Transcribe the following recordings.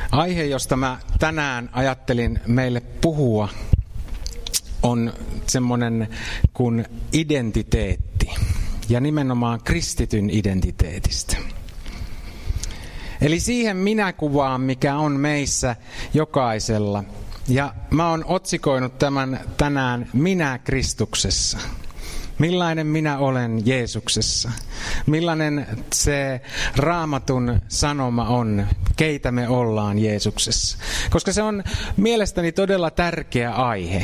Aihe, josta mä tänään ajattelin meille puhua, on semmoinen kuin identiteetti, ja nimenomaan kristityn identiteetistä. Eli siihen minäkuvaan, mikä on meissä jokaisella. Ja mä oon otsikoinut tämän tänään Minä Kristuksessa. Millainen minä olen Jeesuksessa? Millainen se Raamatun sanoma on, keitä me ollaan Jeesuksessa? Koska se on mielestäni todella tärkeä aihe.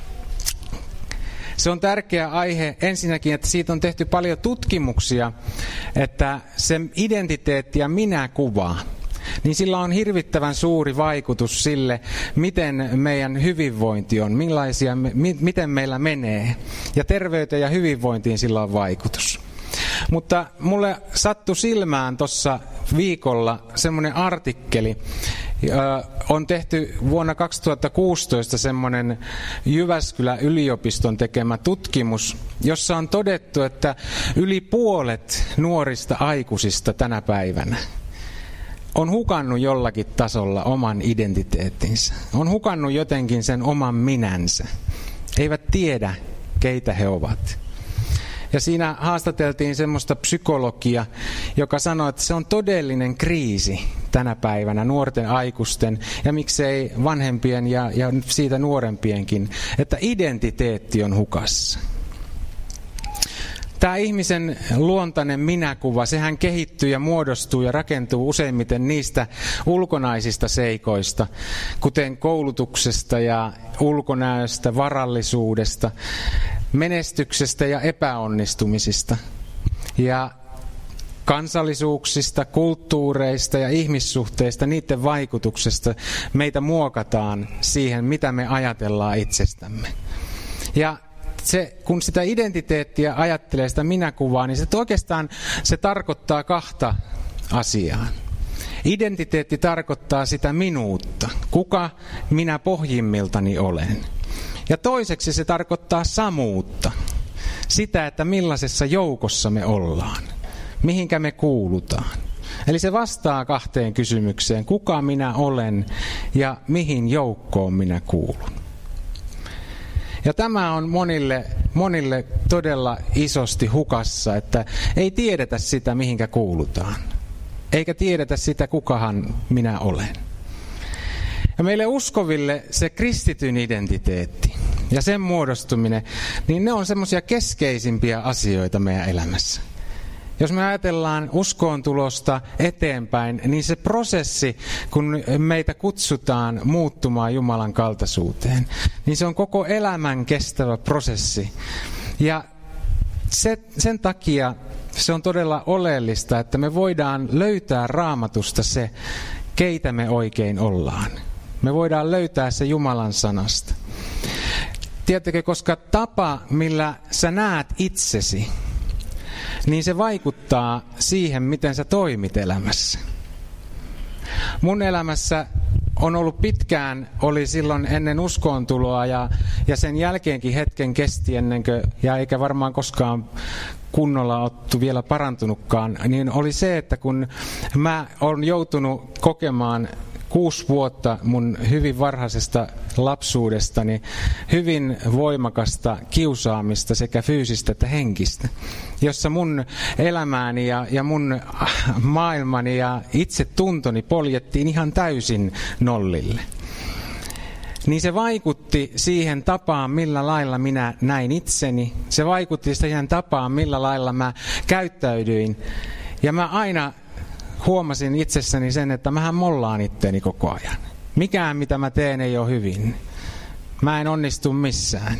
Se on tärkeä aihe ensinnäkin, että siitä on tehty paljon tutkimuksia, että se identiteetti ja minäkuva, niin sillä on hirvittävän suuri vaikutus sille, miten meidän hyvinvointi on, miten meillä menee. Ja terveyteen ja hyvinvointiin sillä on vaikutus. Mutta mulle sattui silmään tuossa viikolla semmoinen artikkeli. On tehty vuonna 2016 semmoinen Jyväskylän yliopiston tekemä tutkimus, jossa on todettu, että yli puolet nuorista aikuisista tänä päivänä on hukannut jollakin tasolla oman identiteettinsä. On hukannut jotenkin sen oman minänsä. Eivät tiedä, keitä he ovat. Ja siinä haastateltiin semmoista psykologia, joka sanoi, että se on todellinen kriisi tänä päivänä nuorten aikuisten ja miksei vanhempien ja siitä nuorempienkin, että identiteetti on hukassa. Tämä ihmisen luontainen minäkuva, sehän kehittyy ja muodostuu ja rakentuu useimmiten niistä ulkonaisista seikoista, kuten koulutuksesta ja ulkonäöstä, varallisuudesta, menestyksestä ja epäonnistumisista ja kansallisuuksista, kulttuureista ja ihmissuhteista, niiden vaikutuksesta meitä muokataan siihen, mitä me ajatellaan itsestämme. Ja kun sitä identiteettiä ajattelee, sitä minäkuvaa, niin se tarkoittaa kahta asiaa. Identiteetti tarkoittaa sitä minuutta, kuka minä pohjimmiltani olen. Ja toiseksi se tarkoittaa samuutta, sitä, että millaisessa joukossa me ollaan, mihinkä me kuulutaan. Eli se vastaa kahteen kysymykseen, kuka minä olen ja mihin joukkoon minä kuulun. Ja tämä on monille todella isosti hukassa, että ei tiedetä sitä, mihinkä kuulutaan. Eikä tiedetä sitä, kukahan minä olen. Ja meille uskoville se kristityn identiteetti ja sen muodostuminen, niin ne on semmoisia keskeisimpiä asioita meidän elämässä. Jos me ajatellaan uskoon tulosta eteenpäin, niin se prosessi, kun meitä kutsutaan muuttumaan Jumalan kaltaisuuteen, niin se on koko elämän kestävä prosessi. Ja sen takia se on todella oleellista, että me voidaan löytää Raamatusta se, keitä me oikein ollaan. Me voidaan löytää se Jumalan sanasta. Tiedättekö, koska tapa, millä sä näet itsesi, niin se vaikuttaa siihen, miten sä toimit elämässä. Mun elämässä on ollut oli silloin ennen uskoontuloa ja sen jälkeenkin hetken kesti ja eikä varmaan koskaan kunnolla ottu vielä parantunutkaan, niin oli se, että kun mä olen joutunut kokemaan 6 vuotta mun hyvin varhaisesta lapsuudestani hyvin voimakasta kiusaamista sekä fyysistä että henkistä, jossa mun elämääni ja mun maailmani ja itsetuntoni poljettiin ihan täysin nollille. Niin se vaikutti siihen tapaan, millä lailla minä näin itseni. Se vaikutti siihen tapaan, millä lailla mä käyttäydyin. Ja mä aina huomasin itsessäni sen, että mähän mollaan itteni koko ajan. Mikään, mitä mä teen, ei ole hyvin. Mä en onnistu missään.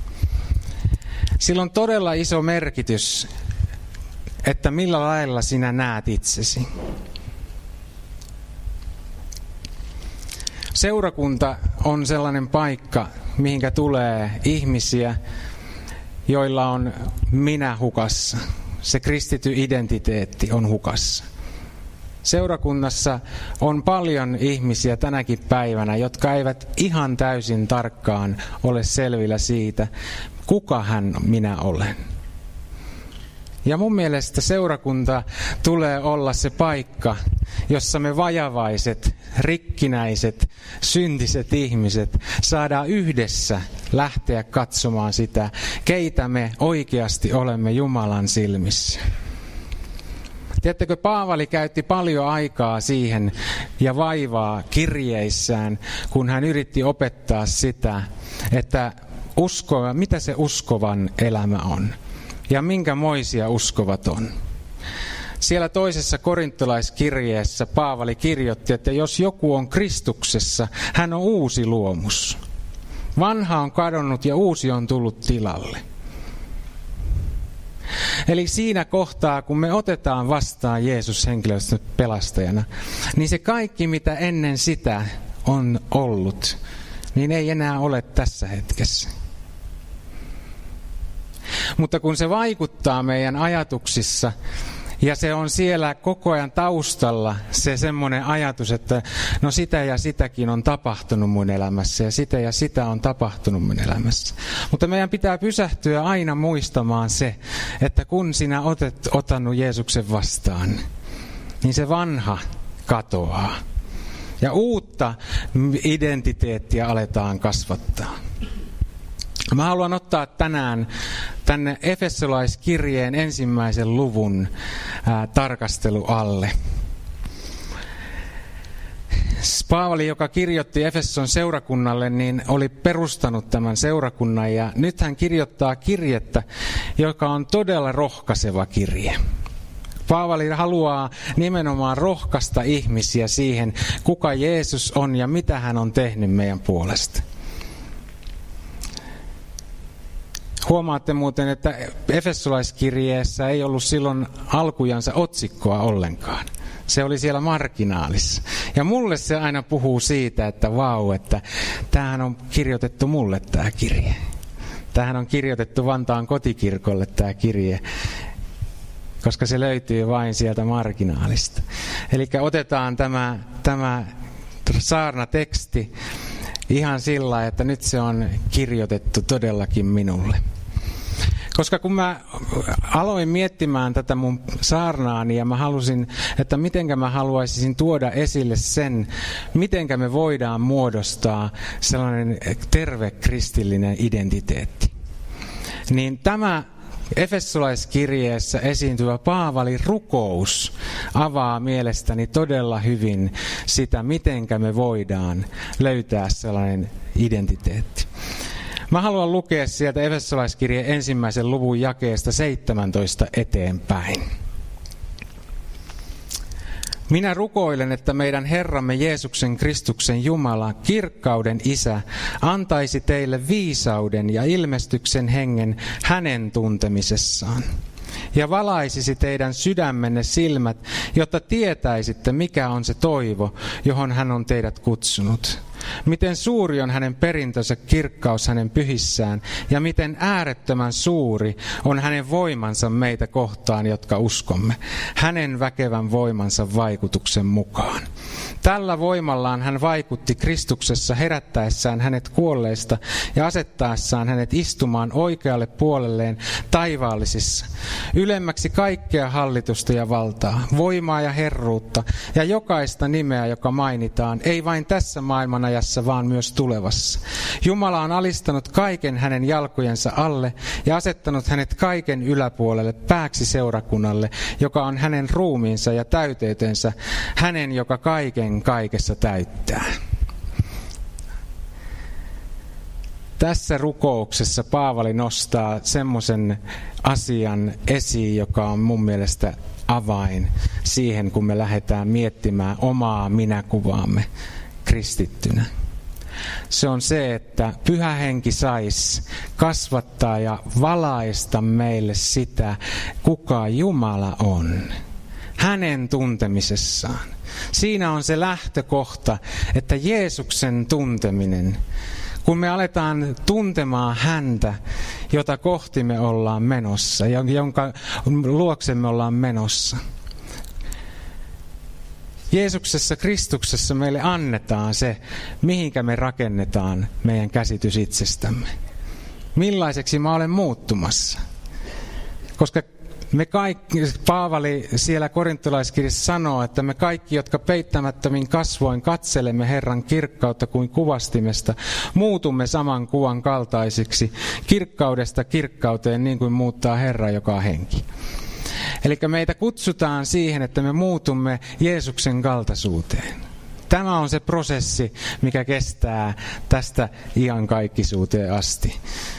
Sillä on todella iso merkitys, että millä lailla sinä näet itsesi. Seurakunta on sellainen paikka, mihinkä tulee ihmisiä, joilla on minä hukassa. Se kristitty identiteetti on hukassa. Seurakunnassa on paljon ihmisiä tänäkin päivänä, jotka eivät ihan täysin tarkkaan ole selvillä siitä, kuka minä olen. Ja mun mielestä seurakunta tulee olla se paikka, jossa me vajavaiset, rikkinäiset, syntiset ihmiset saadaan yhdessä lähteä katsomaan sitä, keitä me oikeasti olemme Jumalan silmissä. Tiedättekö, Paavali käytti paljon aikaa siihen ja vaivaa kirjeissään, kun hän yritti opettaa sitä, että mitä se uskovan elämä on ja minkämoisia uskovat on. Siellä toisessa korintolaiskirjeessä Paavali kirjoitti, että jos joku on Kristuksessa, hän on uusi luomus. Vanha on kadonnut ja uusi on tullut tilalle. Eli siinä kohtaa, kun me otetaan vastaan Jeesus henkilöstä pelastajana, niin se kaikki, mitä ennen sitä on ollut, niin ei enää ole tässä hetkessä. Mutta kun se vaikuttaa meidän ajatuksissa, ja se on siellä koko ajan taustalla se semmoinen ajatus, että no sitä ja sitäkin on tapahtunut mun elämässä ja sitä ja sitä on tapahtunut mun elämässä. Mutta meidän pitää pysähtyä aina muistamaan se, että kun sinä olet ottanut Jeesuksen vastaan, niin se vanha katoaa. Ja uutta identiteettiä aletaan kasvattaa. Mä haluan ottaa tänään tänne Efesolaiskirjeen 1. luvun tarkastelu alle. Paavali, joka kirjoitti Efeson seurakunnalle, niin oli perustanut tämän seurakunnan ja nyt hän kirjoittaa kirjettä, joka on todella rohkaiseva kirje. Paavali haluaa nimenomaan rohkaista ihmisiä siihen, kuka Jeesus on ja mitä hän on tehnyt meidän puolesta. Huomaatte muuten, että Efesolaiskirjeessä ei ollut silloin alkujansa otsikkoa ollenkaan. Se oli siellä marginaalissa. Ja mulle se aina puhuu siitä, että vau, että tämähän on kirjoitettu mulle tämä kirje. Tämähän on kirjoitettu Vantaan kotikirkolle tämä kirje, koska se löytyy vain sieltä marginaalista. Eli otetaan tämä saarnateksti ihan sillä, että nyt se on kirjoitettu todellakin minulle. Koska kun mä aloin miettimään tätä mun saarnaani ja mä halusin, että mitenkä mä haluaisin tuoda esille sen, mitenkä me voidaan muodostaa sellainen terve kristillinen identiteetti. Niin tämä Efesolaiskirjeessä esiintyvä Paavalin rukous avaa mielestäni todella hyvin sitä, mitenkä me voidaan löytää sellainen identiteetti. Mä haluan lukea sieltä Efesolaiskirjeen 1. luvun jakeesta 17 eteenpäin. Minä rukoilen, että meidän Herramme Jeesuksen Kristuksen Jumala, kirkkauden Isä, antaisi teille viisauden ja ilmestyksen hengen hänen tuntemisessaan. Ja valaisisi teidän sydämenne silmät, jotta tietäisitte, mikä on se toivo, johon hän on teidät kutsunut. Miten suuri on hänen perintönsä kirkkaus hänen pyhissään, ja miten äärettömän suuri on hänen voimansa meitä kohtaan, jotka uskomme, hänen väkevän voimansa vaikutuksen mukaan. Tällä voimallaan hän vaikutti Kristuksessa herättäessään hänet kuolleista ja asettaessaan hänet istumaan oikealle puolelleen taivaallisissa, ylemmäksi kaikkea hallitusta ja valtaa, voimaa ja herruutta ja jokaista nimeä, joka mainitaan, ei vain tässä maailmanajassa, vaan myös tulevassa. Jumala on alistanut kaiken hänen jalkojensa alle ja asettanut hänet kaiken yläpuolelle pääksi seurakunnalle, joka on hänen ruumiinsa ja täyteytensä, hänen, joka kaiken kaikessa täyttää. Tässä rukouksessa Paavali nostaa semmoisen asian esiin, joka on mun mielestä avain siihen, kun me lähdetään miettimään omaa minäkuvaamme kristittynä. Se on se, että Pyhä Henki saisi kasvattaa ja valaista meille sitä, kuka Jumala on. Hänen tuntemisessaan. Siinä on se lähtökohta, että Jeesuksen tunteminen, kun me aletaan tuntemaan häntä, jota kohti me ollaan menossa, jonka luokse me ollaan menossa. Jeesuksessa, Kristuksessa meille annetaan se, mihinkä me rakennetaan meidän käsitys itsestämme. Millaiseksi mä olen muuttumassa. Koska me kaikki, Paavali siellä korintolaiskirjassa sanoo, että me kaikki, jotka peittämättömin kasvoin katselemme Herran kirkkautta kuin kuvastimesta, muutumme saman kuvan kaltaisiksi kirkkaudesta kirkkauteen niin kuin muuttaa Herra, joka on henki. Eli meitä kutsutaan siihen, että me muutumme Jeesuksen kaltaisuuteen. Tämä on se prosessi, mikä kestää tästä iankaikkisuuteen asti.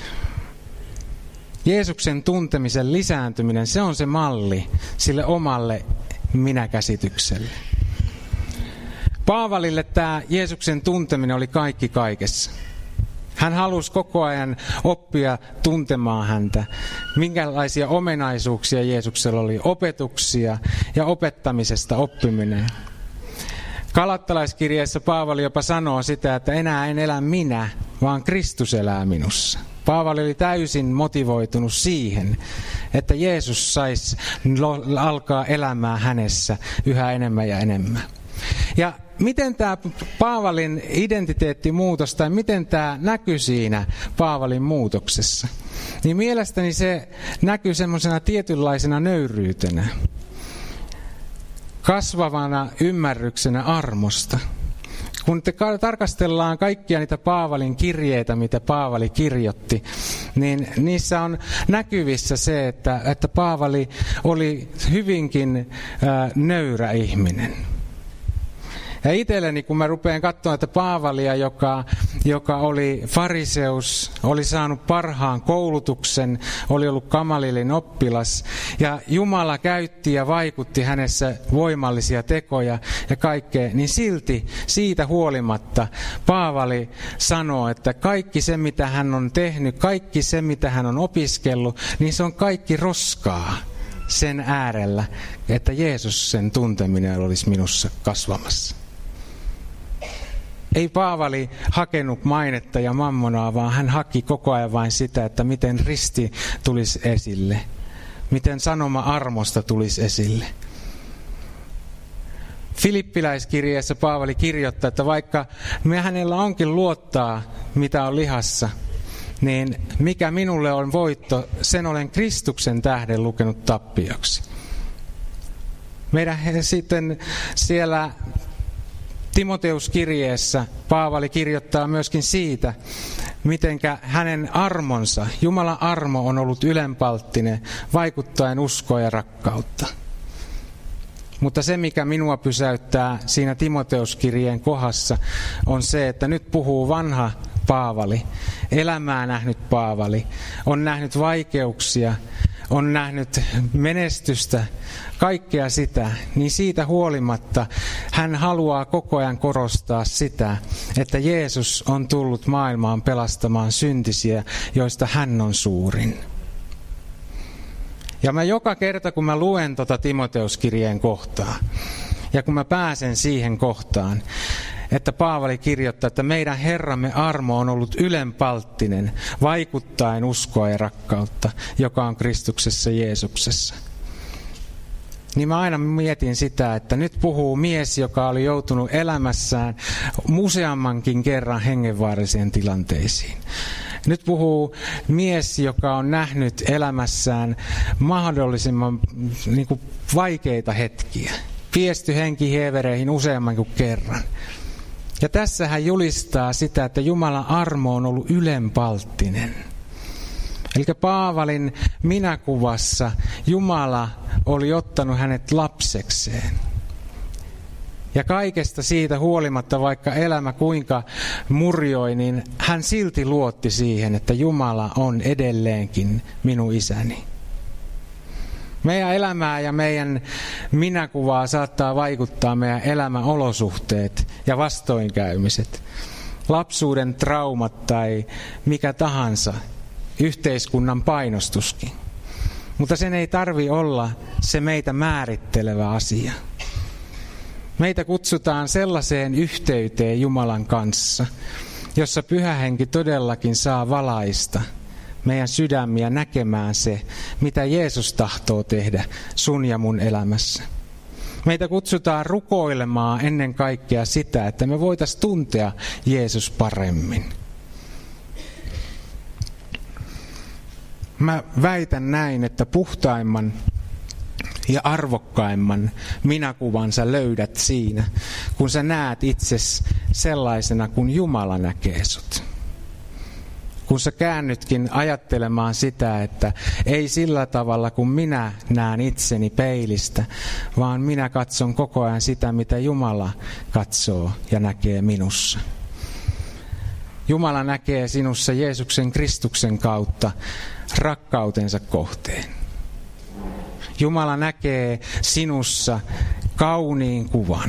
Jeesuksen tuntemisen lisääntyminen, se on se malli sille omalle minäkäsitykselle. Paavalille tämä Jeesuksen tunteminen oli kaikki kaikessa. Hän halusi koko ajan oppia tuntemaan häntä, minkälaisia ominaisuuksia Jeesuksella oli, opetuksia ja opettamisesta oppiminen. Galattalaiskirjeessä Paavali jopa sanoo sitä, että enää en elä minä, vaan Kristus elää minussa. Paavali oli täysin motivoitunut siihen, että Jeesus saisi alkaa elämään hänessä yhä enemmän ja enemmän. Ja miten tämä Paavalin identiteettimuutos, tai miten tämä näkyy siinä Paavalin muutoksessa? Niin mielestäni se näkyy semmoisena tietynlaisena nöyryytenä, kasvavana ymmärryksenä armosta. Kun tarkastellaan kaikkia niitä Paavalin kirjeitä, mitä Paavali kirjoitti, niin niissä on näkyvissä se, että Paavali oli hyvinkin nöyrä ihminen. Ja itselleni, kun mä rupean katsomaan, että Paavalia, joka oli fariseus, oli saanut parhaan koulutuksen, oli ollut Gamalilin oppilas, ja Jumala käytti ja vaikutti hänessä voimallisia tekoja ja kaikkea, niin silti siitä huolimatta Paavali sanoo, että kaikki se, mitä hän on tehnyt, kaikki se, mitä hän on opiskellut, niin se on kaikki roskaa sen äärellä, että Jeesus sen tunteminen olisi minussa kasvamassa. Ei Paavali hakenut mainetta ja mammonaa, vaan hän haki koko ajan vain sitä, että miten risti tulisi esille. Miten sanoma armosta tulisi esille. Filippiläiskirjeessä Paavali kirjoittaa, että vaikka hänellä onkin luottaa, mitä on lihassa, niin mikä minulle on voitto, sen olen Kristuksen tähden lukenut tappioksi. Meidän sitten siellä Timoteuskirjeessä Paavali kirjoittaa myöskin siitä, mitenkä hänen armonsa, Jumalan armo on ollut ylenpalttinen, vaikuttaen uskoa ja rakkautta. Mutta se, mikä minua pysäyttää siinä Timoteuskirjeen kohdassa, on se, että nyt puhuu vanha Paavali, elämää nähnyt Paavali, on nähnyt vaikeuksia, on nähnyt menestystä, kaikkea sitä, niin siitä huolimatta hän haluaa koko ajan korostaa sitä, että Jeesus on tullut maailmaan pelastamaan syntisiä, joista hän on suurin. Ja mä joka kerta, kun mä luen Timoteuskirjeen kohtaa, ja kun mä pääsen siihen kohtaan, että Paavali kirjoittaa, että meidän Herramme armo on ollut ylenpalttinen, vaikuttaen uskoa ja rakkautta, joka on Kristuksessa Jeesuksessa. Niin mä aina mietin sitä, että nyt puhuu mies, joka oli joutunut elämässään useammankin kerran hengenvaaralliseen tilanteisiin. Nyt puhuu mies, joka on nähnyt elämässään mahdollisimman vaikeita hetkiä. Piesty henkihievereihin useamman kuin kerran. Ja tässä hän julistaa sitä, että Jumalan armo on ollut ylenpalttinen. Eli Paavalin minäkuvassa Jumala oli ottanut hänet lapsekseen. Ja kaikesta siitä huolimatta, vaikka elämä kuinka murjoi, niin hän silti luotti siihen, että Jumala on edelleenkin minun isäni. Meidän elämää ja meidän minäkuvaa saattaa vaikuttaa meidän elämän olosuhteet ja vastoinkäymiset, lapsuuden traumat tai mikä tahansa, yhteiskunnan painostuskin. Mutta sen ei tarvitse olla se meitä määrittelevä asia. Meitä kutsutaan sellaiseen yhteyteen Jumalan kanssa, jossa Pyhä Henki todellakin saa valaista meidän sydämiä näkemään se, mitä Jeesus tahtoo tehdä sun ja mun elämässä. Meitä kutsutaan rukoilemaan ennen kaikkea sitä, että me voitaisiin tuntea Jeesus paremmin. Mä väitän näin, että puhtaimman Ja arvokkaimman minäkuvan sä löydät siinä, kun sä näet itsesi sellaisena, kun Jumala näkee sut. Kun sä käännytkin ajattelemaan sitä, että ei sillä tavalla, kun minä näen itseni peilistä, vaan minä katson koko ajan sitä, mitä Jumala katsoo ja näkee minussa. Jumala näkee sinussa Jeesuksen Kristuksen kautta rakkautensa kohteen. Jumala näkee sinussa kauniin kuvan.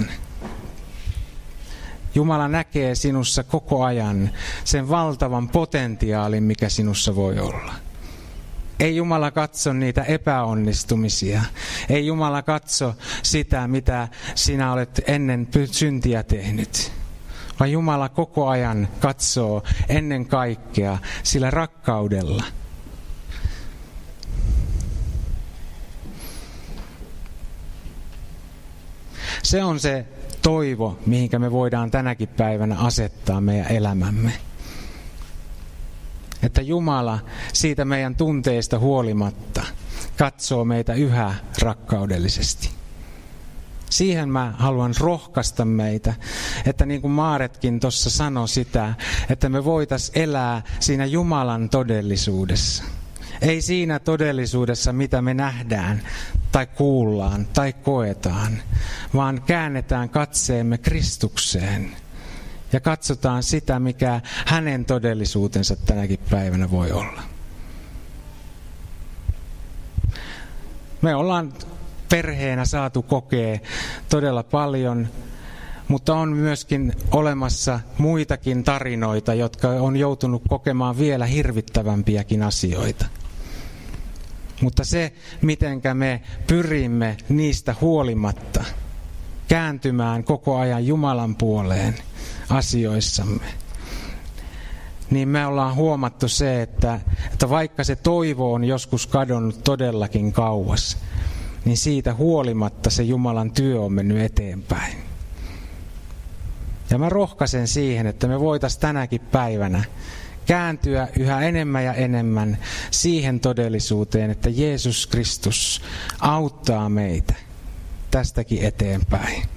Jumala näkee sinussa koko ajan sen valtavan potentiaalin, mikä sinussa voi olla. Ei Jumala katso niitä epäonnistumisia. Ei Jumala katso sitä, mitä sinä olet ennen syntiä tehnyt. Vaan Jumala koko ajan katsoo ennen kaikkea sillä rakkaudella. Se on se toivo, mihinkä me voidaan tänäkin päivänä asettaa meidän elämämme. Että Jumala siitä meidän tunteista huolimatta katsoo meitä yhä rakkaudellisesti. Siihen mä haluan rohkaista meitä, että niin kuin Maaretkin tuossa sanoi sitä, että me voitaisiin elää siinä Jumalan todellisuudessa. Ei siinä todellisuudessa, mitä me nähdään tai kuullaan tai koetaan, vaan käännetään katseemme Kristukseen ja katsotaan sitä, mikä hänen todellisuutensa tänäkin päivänä voi olla. Me ollaan perheenä saatu kokea todella paljon, mutta on myöskin olemassa muitakin tarinoita, jotka on joutunut kokemaan vielä hirvittävämpiäkin asioita. Mutta se, mitenkä me pyrimme niistä huolimatta kääntymään koko ajan Jumalan puoleen asioissamme, niin me ollaan huomattu se, että vaikka se toivo on joskus kadonnut todellakin kauas, niin siitä huolimatta se Jumalan työ on mennyt eteenpäin. Ja mä rohkaisen siihen, että me voitaisiin tänäkin päivänä kääntyä yhä enemmän ja enemmän siihen todellisuuteen, että Jeesus Kristus auttaa meitä tästäkin eteenpäin.